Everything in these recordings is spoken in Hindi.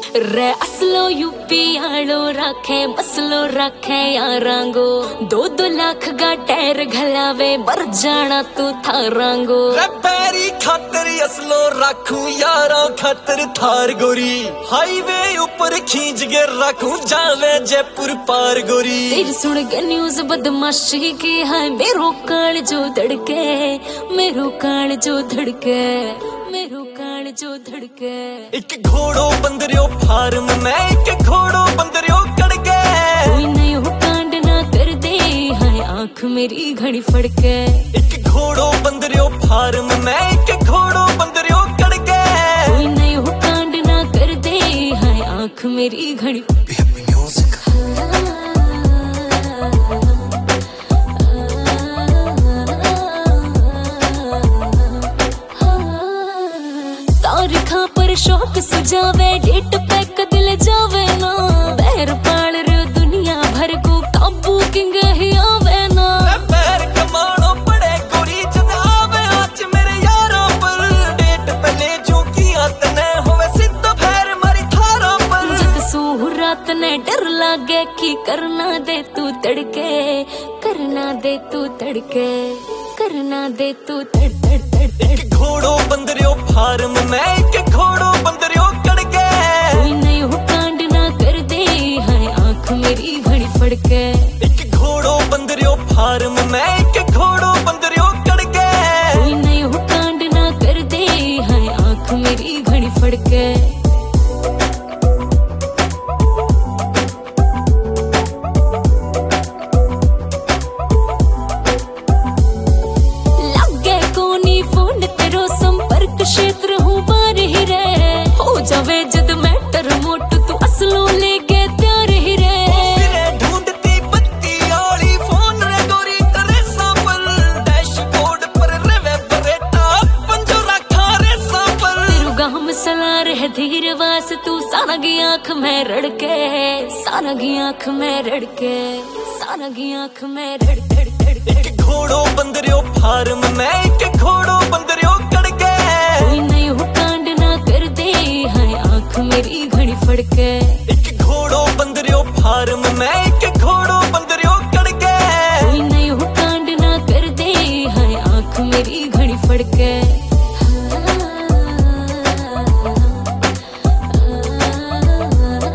रे असलो यूपी आलो रखे मसलो रखे यारांगो 2-2 लाख का टैर घलावे बर जाना तू थारांगो रे पैरी खातर असलो रखू यारा खातर थार गोरी हाईवे ऊपर खींच के रखू जावे जयपुर पार गोरी तेरी सुन के न्यूज बदमाशी की है मेरो काल जो धड़के मेरो काल जो धड़के मेरो काल जो धड़के एक घोड़ो बंदरियो फार्म में एक घोड़ो बंदरियो कड़के कोई नहीं हो कांड ना कर दे हाय आंख मेरी घड़ी फड़के एक घोड़ो बंदरियो फार्म में एक घोड़ो बंदरियो कड़के कोई नहीं हो कांड ना कर दे हाय आंख मेरी घड़ी तारीखा पर शौक सजावे डेट पे दिल जावे ना पैर पाल रे दुनिया भर को काबू किंग ही आवे ना पैर कमानो पड़े गोरी जद आवे आज मेरे यारों पर डेट पे ले जो किया तने होवे सिद्ध पैर मारी थारों पर जद सोह रात ने डर लागे कि करना दे तू तड़के करना दे तू तड़के करना दे तू तड़ तड़ तड़ एक घोड़ो बंदरियो फार्म में एक घोड़ो बंदरियो कड़के कोई नहीं हो कांड ना कर दे हाय आंख मेरी घड़ी फड़के एक घोड़ो बंदरियो फार्म में एक घोड़ो बंदरियो कड़के कोई नहीं हो कांड ना कर दे हाय आंख मेरी घड़ी फड़के क्षेत्र हूँ बार ही रे हो जावे जद मैटर मोट तू असलो लेके तैयार ही रे ढूंढती बत्ती आली फोन रे गोरी तेरे सापर डैशबोर्ड पर रेवे बरेटा पंजो रखा रे सापर तेरू गाम सला रह धीर वास तू सारा की आंख में रड़के सारा की आंख में रड़के सारा की आंख में रड़ रड़ रड़ एक घोड़ो बंदरियो फार्म में एक घोड़ो बंदरियो कड़के कोई नहीं हो कांड ना कर दे हाय आंख मेरी घड़ी फड़के एक घोड़ो बंदरियो फार्म में एक घोड़ो बंदरियो कड़के कोई नहीं हो कांड ना कर दे हाय आंख मेरी घड़ी फड़के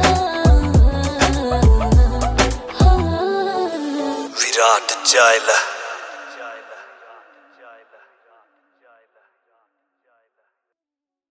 विराट जायला।